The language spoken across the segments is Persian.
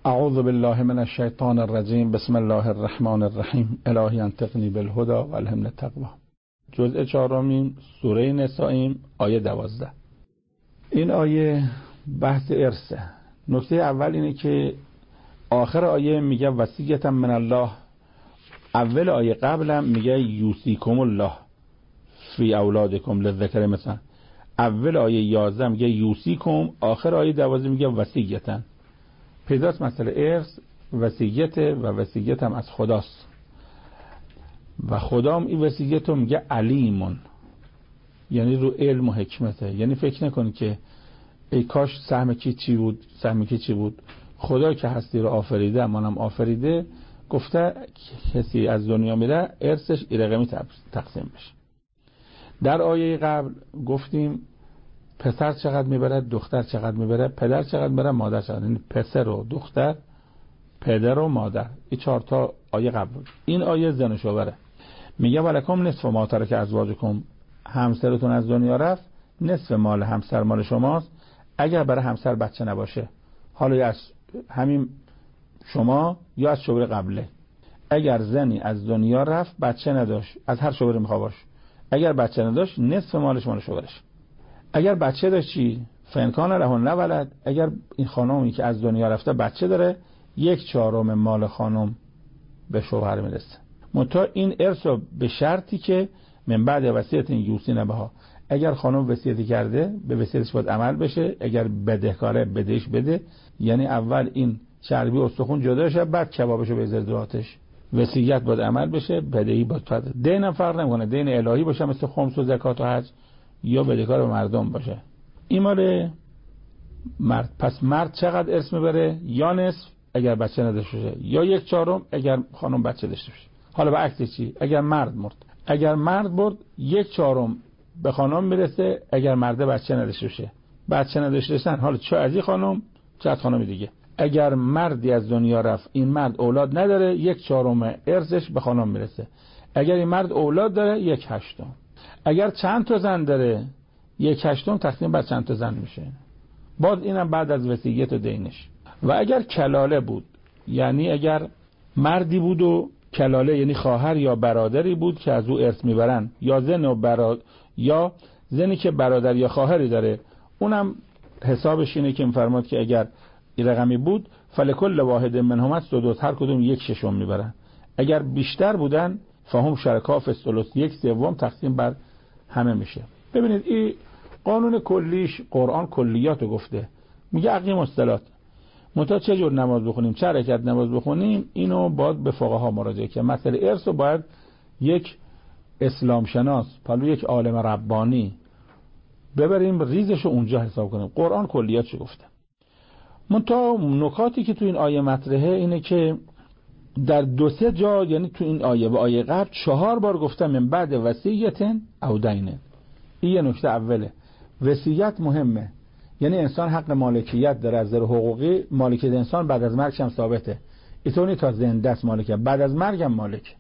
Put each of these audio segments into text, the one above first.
اعوذ بالله من الشیطان الرجیم. بسم الله الرحمن الرحیم. الهی انطقنی بالهدى و الهمنی التقوی. جزء 4 سوره نساء، آیه 12. این آیه بحث ارثه. نکته اول اینه که آخر آیه میگه وصیة من الله. اول آیه قبلم میگه یوصیکم الله فی اولادکم للذکر مثلا. اول آیه 11 میگه یوصیکم، آخر آیه 12 میگه وصیة. پیداست مسئله ارث وصیت و وصیت هم از خداست و خدا هم این وصیت رو میگه علیمون، یعنی رو علم و حکمته. یعنی فکر نکنی که ای کاش سهم کی چی بود، سهم کی چی بود. خدا که هستی رو آفریده، منم آفریده، گفته کسی از دنیا میره ارثش این رقمی تقسیم بشه. در آیه قبل گفتیم پسر چقدر میبره، دختر چقدر میبره، پدر چقدر میبره، مادر چقدر. یعنی پسر و دختر، پدر و مادر. این 4 تا آیه قبل بود. این آیه زن و شوهره. میگه ولکم نصف ما ترک ازواجکم. همسرتون از دنیا رفت، نصف مال همسر مال شماست اگر برای همسر بچه نباشه. حالا یا از همین شما یا از شوهر قبله. اگر زنی از دنیا رفت بچه نداشت، از هر شوهر میخواد باشه، اگر بچه نداشت نصف مالش مال شوهرش. اگر بچه داشت چی؟ فانکان لهن ولد. اگر این خانومی که از دنیا رفته بچه داره، 1/4 مال خانم به شوهر میرسه. منتها این ارث به شرطی که من بعد وصیت یوصین بها. اگر خانم وصیت کرده به وصیتش باید عمل بشه. اگر بدهکاره بدهش بده، یعنی اول این چربی استخون جدا شه بعد کبابشو بذاره تو آتش. وصیت باید عمل بشه، بدهی باید. دین هم فرق نمیکنه، دین الهی باشه مثل خمس و زکات و حج، یا بدهکار به مردم باشه. این مال مرد. پس مرد چقدر ارث میبره؟ یا نصف اگر بچه نداشته باشه، یا 1/4 اگر خانم بچه داشته باشه. حالا به عکس چی؟ اگر مرد مرد، اگر مرد برد 1/4 به خانم میرسه اگر مرده بچه نداشته باشه. بچه نداشته باشن حالا چه از این خانم چه از خانم دیگه. اگر مردی از دنیا رفت، این مرد اولاد نداره، 1/4 ارثش به خانم میرسه. اگر این مرد اولاد داره 1/8. اگر چند تا زن داره 1/8 تقسیم بر چند تا زن میشه. باز اینم بعد از وصیت و دینش. و اگر کلاله بود، یعنی اگر مردی بود و کلاله یعنی خواهر یا برادری بود که از او ارث میبرن، یا زن و یا زنی که برادر یا خواهری داره، اونم حسابش اینه که میفرماد که اگر این رقمی بود فلکل واحد منهم السدس، هر کدوم 1/6 میبرن. اگر بیشتر بودن فهم شرکا فی الثلث، 1/3 تقسیم بر همه میشه. ببینید این قانون کلیش قرآن کلیاتو گفته. میگه اقیم الصلاة. منتها چه جور نماز بخونیم، چه رکعت نماز بخونیم، اینو باید به فقها مراجعه کنیم. مسئله ارث رو باید یک اسلام شناس، پلو یک عالم ربانی ببریم ریزشو اونجا حساب کنیم. قرآن کلیاتشو گفته. منتها نکاتی که تو این آیه مطرحه اینه که در 2-3 جا، یعنی تو این آیه و آیه قبل 4 بار گفتم من بعد وصیت او دین. این یه نکته اوله. وصیت مهمه، یعنی انسان حق مالکیت داره از نظر حقوقی. مالکیت انسان بعد از مرگ هم ثابته. اینطوری تا زنده است مالکیت، بعد از مرگ هم مالک.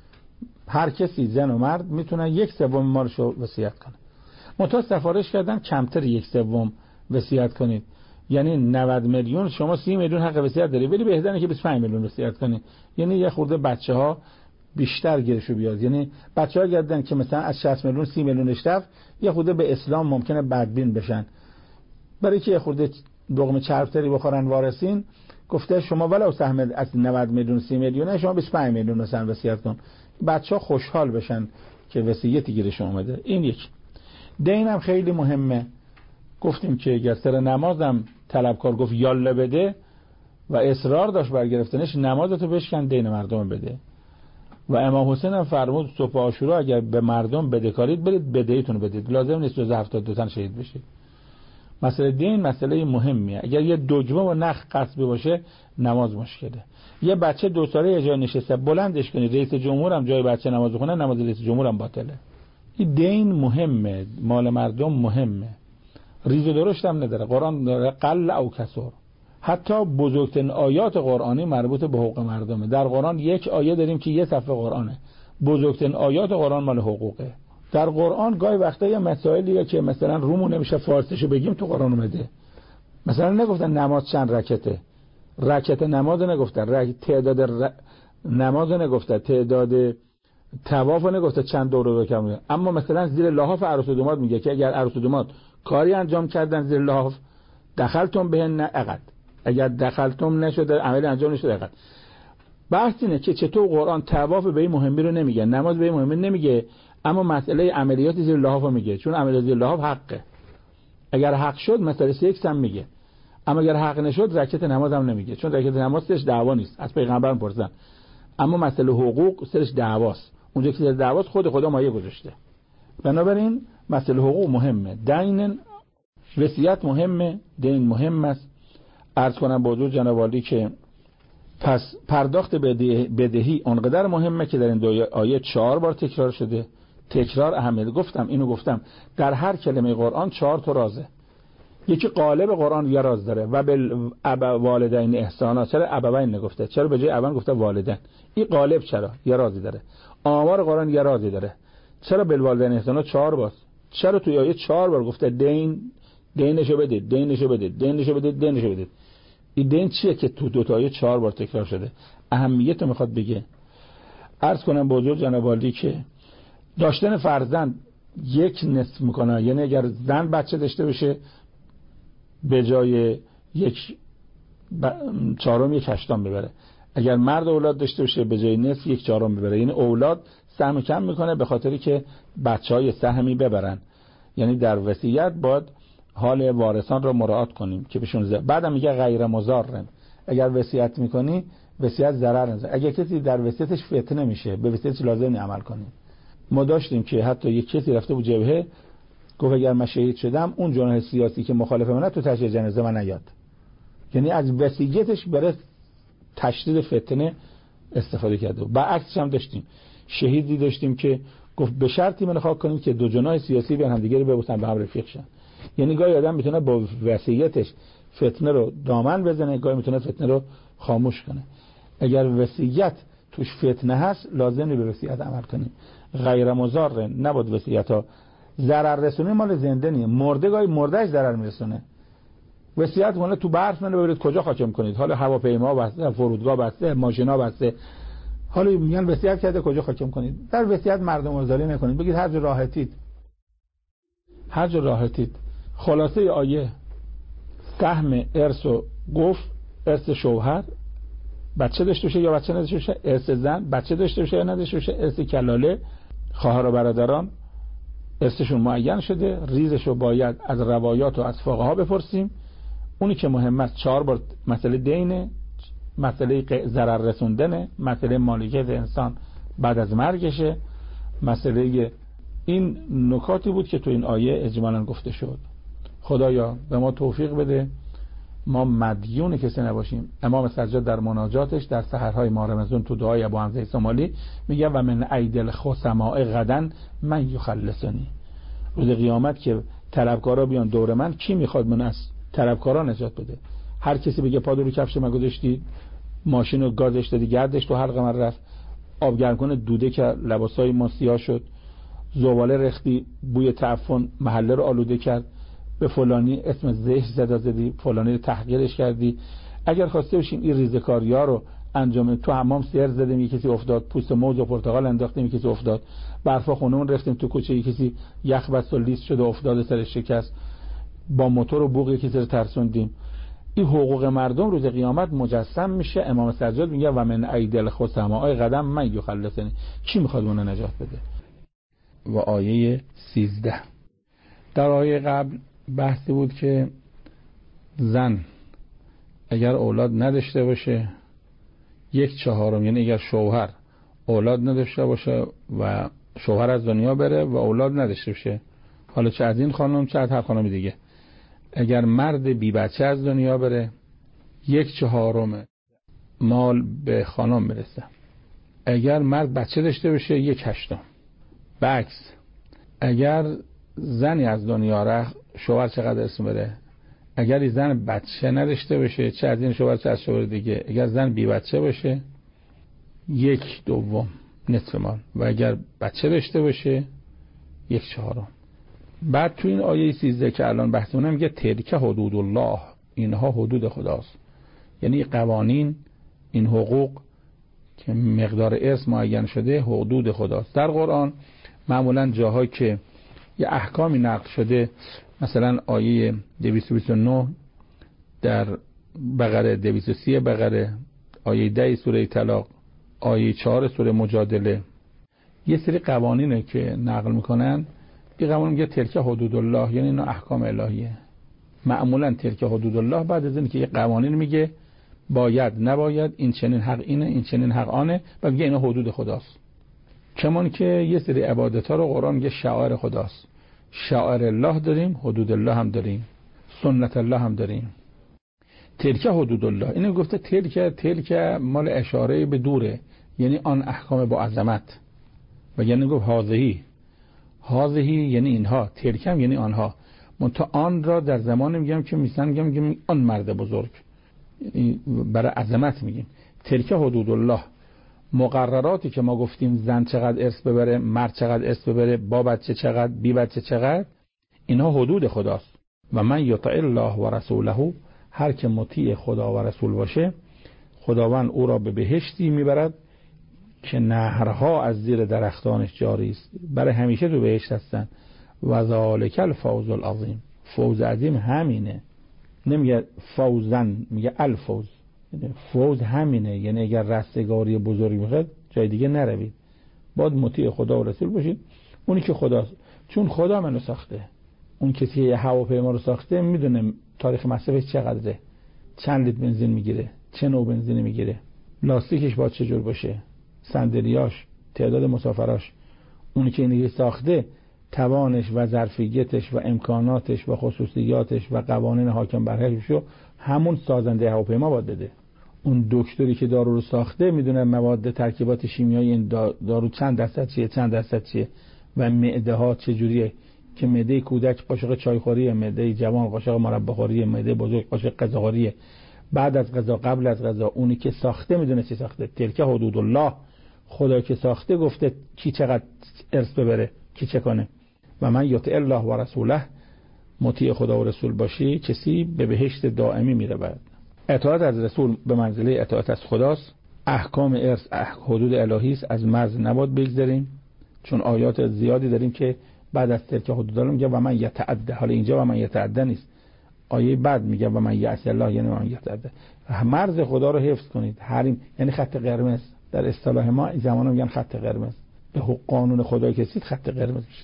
هر کسی زن و مرد میتونن 1/3 مالشو وصیت کنه. منتها سفارش کردن کمتر 1/3 وصیت کنید. یعنی 90 میلیون شما 30 میلیون حق وصیت داری، ولی بهتره که 25 میلیون وصیت کنید. یعنی یه خورده بچه‌ها بیشتر گیرشو بیاد. یعنی بچه‌ها گردن که مثلا از 60 میلیون 30 میلیونش رفت، یه خورده به اسلام ممکنه بدبین بشن. برای که یه خورده دغم چربتری بخورن وارثین، گفته شما ولو سهم از 90 میلیون 30 میلیونه شما 25 میلیون مثلا وصیت کن. بچه‌ها خوشحال بشن که وصیتی گیرش اومده. این یک. دین هم خیلی مهمه. گفتیم که اگر سر نمازم طلبکار گفت یالا بده و اصرار داشت برگرفتنش، نمازتو بشکن دین مردم بده. و امام حسین هم فرمود صبح عاشورا اگر به مردم بدهکارید برید بدهیتون بدید، لازم نیست روز 72 تن شهید بشید. مسئله دین مسئله مهمیه. اگر یه دجمه و نخ قصبی باشه نماز مشکله. یه بچه 2 ساله یه جای نشسته بلندش کنید، رئیس جمهور هم جای بچه نماز بخونه، نماز رئیس جمهور هم باطله. این دین مهمه، مال مردم مهمه. ریز و درشت هم نداره. قرآن داره قل او کسر. حتی بزرگترین آیات قرآنی مربوط به حقوق مردمه. در قرآن یک آیه داریم که یه صفحه قرآنه. بزرگترین آیات قرآن مال حقوقه. در قرآن گاهی وقتا یه مسائلیه که مثلا رومو نمیشه فارسیشو بگیم تو قرآن اومده. مثلا نگفتن نماز چند رکعته، رکعت نماز نگفته، تعداد نماز نگفته، تعداد طواف نگفته، چند دور رو بکنه. اما مثلا زیر لحاف عروس و داماد میگه که اگر عروس و داماد کاری انجام کردن زیر لحاف دخلتم بهن عقد، اگر دخلتم نشده عمل انجام نشده عقد. بحث اینه که چطور قرآن طواف به این مهمی رو نمیگه، نماز به این مهمی نمیگه، اما مسئله عملیات زیر لحاف رو میگه، چون عملیات زیر لحاف حقه. اگر حق شد مسئله سکس هم میگه، اما اگر حق نشد رکعت نماز هم نمیگه، چون رکعت نماز سرش دعوا نیست، از پیغمبر پرسیدن. اما مسئله حقوق سرش دعواست، اونجا که سر دعواست خدا مایه گذاشته. بنابراین مسئله حقوق مهمه، دین وصیت مهمه، دین مهم است. عرض کنم با حضور جناب عالی که پس پرداخت بدهی اونقدر مهمه که در این دو آیه 4 بار تکرار شده. تکرار اهمیت، گفتم در هر کلمه قرآن 4 تا رازه. یکی قالب قرآن یه راز داره، و بالوالدین احسانا، چرا ابوین نگفته؟ چرا به جای ابوین گفته والدین؟ این قالب چرا یه رازی داره. آمار قرآن یه رازی داره، چرا بالوالدین احسانا 4 بار؟ چرا توی آیه 4 بار گفته دینشو بدید، دینشو بدید، دینشو بدید، دینشو بدید؟ این دین چیه که تو دو تا آیه 4 بار تکرار شده؟ اهمیت رو میخواد بگه. عرض کنم بزرگ جناب عالی که داشتن فرزند یک نصف میکنه، یعنی اگر زن بچه داشته باشه به جای 1/4 1/8 ببره، اگر مرد اولاد داشته باشه به جای نصف 1/4 ببره. یعنی اولاد سهم کم میکنه به خاطری که بچهای سهمی ببرن. یعنی در وصیت باید حال وارثان رو مراعات کنیم که بهشون بعدم میگه غیر مضار. اگر وصیت میکنی وصیت ضرر نزنه. اگر کسی در وصیتش فتنه میشه به وصیتش لازم عمل کنیم. ما داشتیم که حتی یک کسی رفته بود جبهه، گفت اگر من شهید شدم اون جناح سیاسی که مخالف منه تو تشییع جنازه من نیاد. یعنی از وصیتش برای تشدید فتنه استفاده کرده. برعکسش هم داشتیم، شهیدی داشتیم که گفت به شرطی من خواهد کنیم که دو جناح سیاسی بیان هم دیگه رو ببوسن به هم رفیق شن. یعنی گاهی آدم میتونه با وصیتش فتنه رو دامن بزنه، گاهی میتونه فتنه رو خاموش کنه. اگر وصیت توش فتنه هست لازمه به وصیت عمل کنیم. غیر مضار نبود وصیت ها. ضرر رسونی مال زنده نیست، مرده گاهی مردهش ضرر میرسونه. وصیت کنه تو برف منو ببرید کجا خاکم کنید، حالا هواپیما بسته، فرودگاه بسته، ماشینا بسته، حالا میگن وصیت کرده کجا خاکم کنید. در وصیت مردم آزاری نکنید، بگید هر جا راحتید، هر جا راحتید. خلاصه آیه سهم ارث و گفت ارث شوهر بچه داشته باشه یا بچه نداشته باشه، ارث زن بچه داشته باشه یا نداشته باشه، ارث کلاله خواهر و برادران ارثشون معین شده، ریزشو باید از روایات و از فقها بپرسیم. اونی که مهم است 4 بار مسئله دینه، مسئله ضرر رسوندنه، مسئله مالکیت انسان بعد از مرگشه، مسئله این نکاتی بود که تو این آیه اجمالاً گفته شد. خدایا به ما توفیق بده ما مدیون کسی نباشیم. امام سجاد در مناجاتش در سحرهای ماه رمضان تو دعای ابو حمزه سومالی میگه و من ایدل خصماء غدن من یخلصنی. روز قیامت که طلبکارا بیان دور من، کی میخواد من از طلبکارا نجات بده؟ هر کسی بگه پا رو کفش من گذاشتی، ماشین رو گازش دادی، گردش تو حلق من رفت، آب گرم کنه دوده که لباسای ما سیاه شد، زباله رختی بوی تعفن محله رو آلوده کرد، به فلانی اسم زشت زدی، فلانی رو تحقیرش کردی. اگر خواسته باشیم این ریزکاریا رو انجام، تو حمام سر زدیم یک کسی افتاد، پوست موز و پرتقال انداختیم یک کسی افتاد، برفا خونمون رفتیم تو کوچه یک کسی یخ بست و لیس شده افتاد سرش شکست، با موتور و بوق یک کسی رو ترسوندیم. این حقوق مردم روز قیامت مجسم میشه. امام سجاد میگه و من ایدل خصماء قدم من یخلصنی، کی میخواد اون نجات بده؟ و آیه 13 در آیه قبل بحثی بود که زن اگر اولاد نداشته باشه 1/4، یعنی اگر شوهر اولاد نداشته باشه و شوهر از دنیا بره و اولاد نداشته باشه، حالا چه از این خانم چه از هر خانم دیگه، اگر مرد بی بچه از دنیا بره 1/4 مال به خانم میرسه. اگر مرد بچه داشته باشه 1/8. برعکس اگر زنی از دنیا رفت شوهر چقدر اسم بره؟ اگر زن بچه نداشته باشه چه از این شوهر چه از شوهر دیگه، اگر زن بی بچه باشه 1/2 نصف مال، و اگر بچه داشته باشه 1/4. بعد تو این آیه 13 که الان بحث می‌کنم میگه تلک حدود الله، اینها حدود خداست. یعنی قوانین، این حقوق که مقدار ارث معین شده حدود خداست. در قرآن معمولا جاهایی که یه احکامی نقل شده، مثلا آیه 229 در بقره، 230 بقره، آیه 10 سوره طلاق، آیه 4 سوره مجادله، یه سری قوانینه که نقل میکنن. این قوانین میگه تلک حدود الله، یعنی اینا احکام الهیه. معمولا تلک حدود الله بعد از اینکه یه قوانین میگه باید نباید، این چنین حق اینه، این چنین حق آنه، و میگه اینا حدود خداست. کمان که یه سری عبادت ها رو قرآن میگه شعائر خداست. شعائر الله داریم، حدود الله هم داریم، سنت الله هم داریم. تلک حدود الله، اینو گفته تلک مال اشاره به دوره، یعنی آن احکام با عظمت. و یعنی گفت هذهی یعنی اینها، تلکم یعنی آنها. منتها آن را در زمان میگم که میگم آن مرد بزرگ، برای عظمت میگیم. تلک حدود الله، مقرراتی که ما گفتیم زن چقدر ارث ببره، مرد چقدر ارث ببره، با بچه چقدر، بی بچه چقدر، اینها حدود خداست. و من یطع الله و رسوله، هر که مطیع خدا و رسول باشه، خداوند او را به بهشتی میبرد که نهرها از زیر درختانش جاری است. برای همیشه تو بهشت هستن. و ذالک الفوز العظیم، فوز عظیم همینه. نمیگه فوزن، میگه الفوز، فوز همینه. یعنی اگر رستگاری بزرگ میخواد جای دیگه نروید، باید مطیع خدا و رسول باشید. اونی که خداست، چون خدا منو ساخته. اون کسی که هواپیما رو ساخته میدونه تاریخ مصرفش چقدره، چند لیتر بنزین میگیره، چه نوع بنزینی میگیره، لاستیکش باید چجور باشه، صندلیاش، تعداد مسافراش. اونی که اینو ساخته توانش و ظرفیتش و امکاناتش و خصوصیاتش و قوانین حاکم بر رو همون سازنده هواپیما باید بده. اون دکتری که دارو رو ساخته میدونه مواد ترکیبات شیمیایی این دارو چند درصد چیه و معده ها چجوریه، که معده کودک قاشق چایخوریه، معده جوان قاشق مرباخوریه، معده بزرگ قاشق غذاخوریه، بعد از غذا قبل از غذا. اونی که ساخته میدونه چی ساخته. تلک حدود الله، خدا که ساخته گفته کی چقدر ارث ببره، کی چه کنه. و من یطع الله و رسوله، مطیع خدا و رسول باشی، کسی به بهشت دائمی میره. بعد اطاعت از رسول به منزله اطاعت از خداست. احکام ارث حدود الهی است، از مرز نباید بگذریم، چون آیات زیادی داریم که بعد از تلک حدود الله میگه و من یتعدى. حالا اینجا و من یتعدى نیست، آیه بعد میگه و من یعصی الله، یعنی من یتعدى. مرز خدا رو حفظ کنید. حریم یعنی خط قرمز، در اصطلاح ما زمانا میگن خط قرمز. به قانون خدا کسید خط قرمز میشه.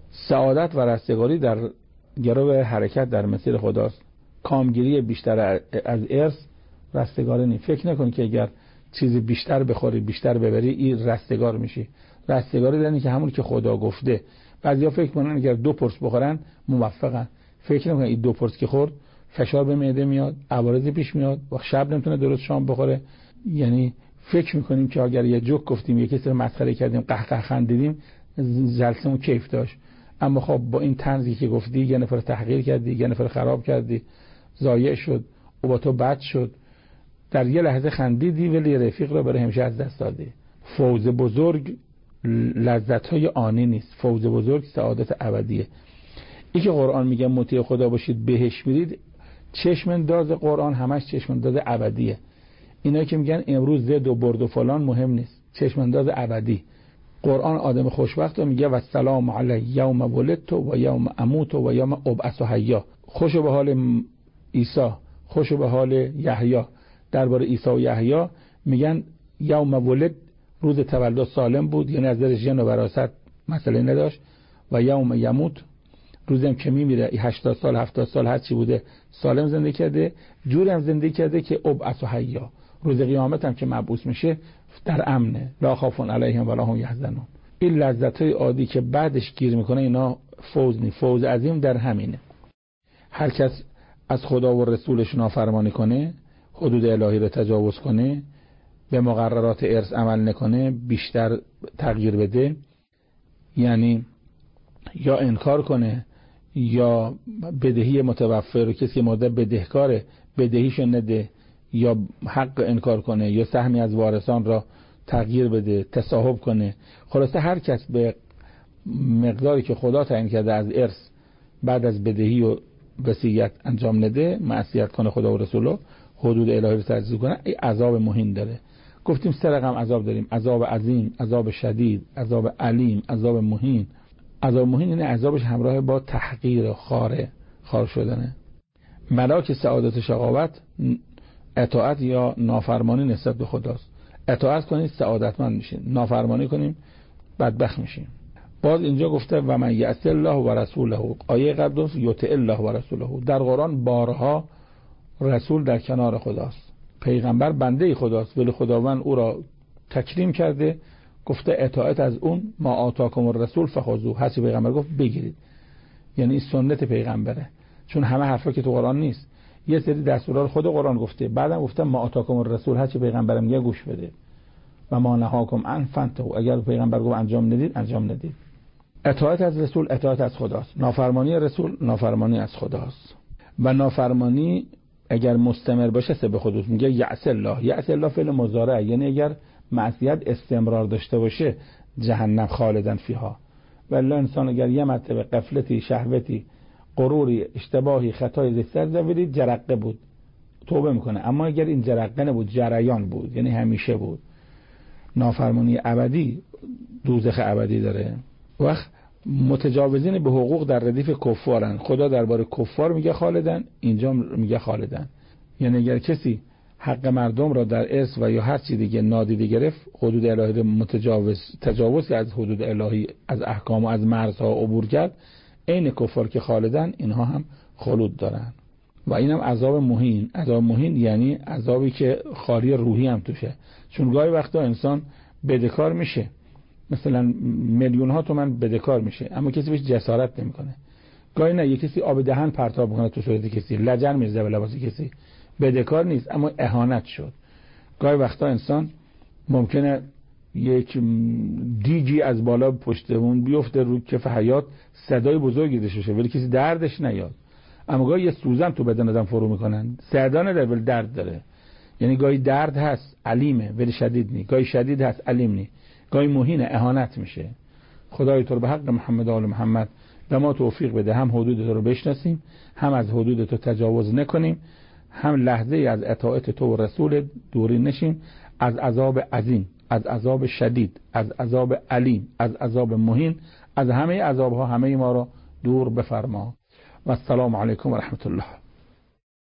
سعادت و رستگاری در گرو حرکت در مسیر خداست. کامگیری بیشتر از ارث رستگاری نیست. فکر نکن که اگر چیزی بیشتر بخوری، بیشتر ببری، این رستگار میشی. رستگاری یعنی که همون که خدا گفته. بعضیا فکر کنن اگر 2 پرس بخورن موفقن. فکر نکن این 2 پرس که خورد فشار به معده میاد، عوارضی پیش میاد و شب نمیتونه درست شام بخوره. یعنی فکر میکنیم که اگر یه جوک گفتیم، یکی سر مسخره کردیم، قهقه خندیدیم، جلسمون کیف داشت. اما خب با این طنزی که گفتی یه نفر تحقیر کردی، یه نفر خراب کردی، ضایع شد و با تو بد شد. در یه لحظه خندیدی ولی رفیق رو برای همیشه از دست دادی. فوز بزرگ لذت‌های آنی نیست، فوز بزرگ سعادت ابدیه. این که قرآن میگه مطیع خدا باشید بهش میرید، چشم انداز قرآن همش چشم انداز ابدیه. اینایی که میگن امروز زد و برد و فلان مهم نیست، چشم انداز ابدی. قرآن آدم خوشبخت رو میگه و سلام علی یوم ولدت و یوم اموت و یوم ابعث حیا. خوشو به حال عیسی، خوشو به حال یحیی. درباره عیسی و یحیی میگن یوم ولد، روز تولد سالم بود، یعنی از نظر ژن و وراثت مسئله نداشت. و یوم یموت، روزم که میمیره 80 سال 70 سال هر چی بوده سالم زندگی کرده، جوری هم زندگی کرده که ابعث حیا. روز قیامت هم که مبعوث میشه در امنه، لا خوف علیهم ولا هم یحزنون. این لذت‌های عادی که بعدش گیر میکنه اینا فوز نی. فوز عظیم در همینه. هر کس از خدا و رسولش نافرمانی کنه، حدود الهی رو تجاوز کنه، به مقررات ارث عمل نکنه، بیشتر تغییر بده، یعنی یا انکار کنه یا بدهی متوفر رو کسی که مرده بدهکاره بدهیشو نده، یا حق انکار کنه، یا سهمی از وارثان را تغییر بده، تصاحب کنه. خلاصه هر کس به مقداری که خدا تعیین کرده از ارث بعد از بدهی و وصیت انجام نده، معصیت کنه خدا و رسولو، حدود الهی رو تجاوز کنن این عذاب مهین داره. گفتیم 3 رقم عذاب داریم: عذاب عظیم، عذاب شدید، عذاب علیم، عذاب مهین. عذاب مهین این عذابش همراه با تحقیر و خار شدنه. ملاک سعادت و شقاوت اطاعت یا نافرمانی نسبت به خداست. اطاعت کنید سعادتمند میشین، نافرمانی کنیم بدبخت میشیم. باز اینجا گفته و من یعص الله و رسوله، آیه قبل گفت یطع الله و رسوله. در قرآن بارها رسول در کنار خداست، پیغمبر بنده خداست، ولی خداوند او را تکریم کرده، گفته اطاعت از اون ما آتاکم الرسول فخذوه، هرچی پیغمبر گفت بگیرید. یعنی این سنت پیغمبره، چون همه حرفا که تو قرآن نیست، یه سری دستورات خود قرآن گفته، بعدم گفته ما آتاکم الرسول، هرچی پیغمبرم میگه گوش بده، و ما نهاکم عن فانتهوا، اگر پیغمبر گفت انجام ندید انجام ندید. اطاعت از رسول اطاعت از خداست، نافرمانی رسول نافرمانی از خداست. و نافرمانی اگر مستمر باشه سه به خودش میگه یعص الله. یعص الله فعل مضارع، یعنی اگر معصیت استمرار داشته باشه جهنم خالدن فیها. والله انسان اگر یه مرتبه غفلتی، شهوتی، غروری، اشتباهی، خطای زشت زدید جرقه بود توبه میکنه، اما اگر این جرقه نبود جریان بود، یعنی همیشه بود، نافرمانی ابدی، دوزخ ابدی داره. وقت متجاوزین به حقوق در ردیف کفارن. خدا درباره کفار میگه خالدن، اینجا میگه خالدن. یعنی اگر کسی حق مردم را در ارث و یا هر چیز دیگه نادیده گرفت، حدود الهی تجاوز از حدود الهی، از احکام و از مرزها عبور کرد، عین کفار که خالدن اینها هم خلود دارن. و اینم عذاب مهین. عذاب مهین یعنی عذابی که خاری روحی هم توشه، چون گاهی وقتا انسان بدهکار میشه، مثلا میلیون ها تومان بدهکار میشه اما کسی بهش جسارت نمیکنه. گاهی نه، یک کسی آب دهن پرتاب میکنه تو صورت کسی، لجن میزنه به لباس کسی، بدهکار نیست اما اهانت شد. گاهی وقتا انسان ممکنه یک دیجی از بالا پشت اون بیفته رو کف حیات، صدای بزرگی داشته باشه ولی کسی دردش نیاد، اما گاهی یه سوزن تو بدن آدم فرو میکنن، صدا نداره ولی درد داره. یعنی گاهی درد هست علیمه ولی شدید نی، گاهی شدید هست علیم نی، گاهی مهین اهانت میشه. خدای تو رو به حق محمد و آل محمد به ما توفیق بده، هم حدود تو رو بشناسیم، هم از حدود تو تجاوز نکنیم، هم لحظه از اطاعت تو و رسول دوری نشیم، از عذاب عظیم، از عذاب شدید، از عذاب علیم، از عذاب مهین، از همه عذابها همه ما را دور بفرما. و السلام علیکم و رحمت الله.